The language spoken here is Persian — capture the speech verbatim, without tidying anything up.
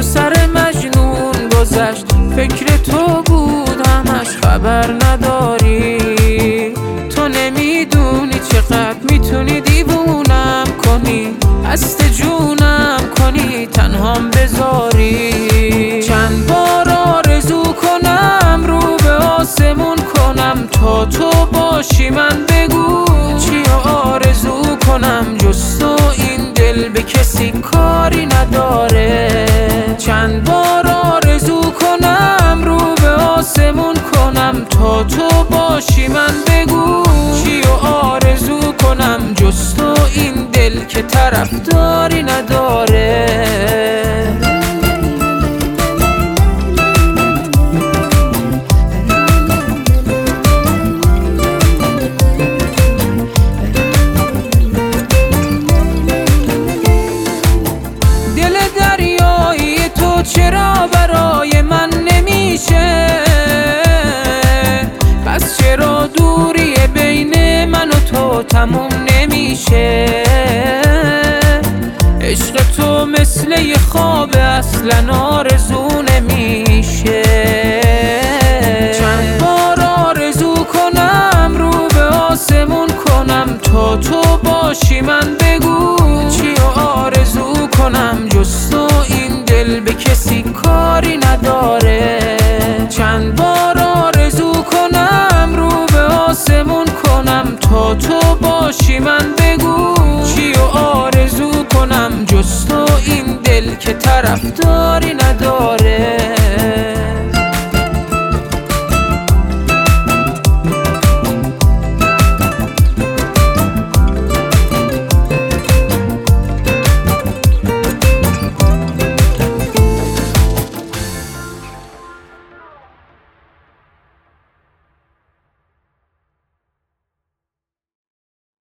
سر مجنون گذشت، فکر تو بود همش، خبر نداری. تو نمیدونی چقدر میتونی دیوونم کنی، هست جونم کنی، تنهام بذاری. چند بار آرزو کنم رو به آسمون کنم تا تو باشی، من بگو چی آرزو کنم جز تو؟ این دل به کسی کاری نداره. چند بار آرزو کنم رو به آسمون کنم تا تو باشی، من بگو چی آرزو کنم جز تو؟ این دل که طرفداری نداره. چرا برای من نمیشه؟ پس چرا دوری بین من و تو تموم نمیشه؟ عشق تو مثل یه خواب اصلا آرزو نمیشه. چند بار آرزو کنم رو به آسمون کنم تا تو باشی، من بگو چی آرزو کنم جز تو؟ این دل به کسی کاری نداره. چند بار آرزو کنم رو به آسمون کنم تا تو باشی، من بگو چی آرزو کنم جز تو؟ این دل که طرفداری نداره.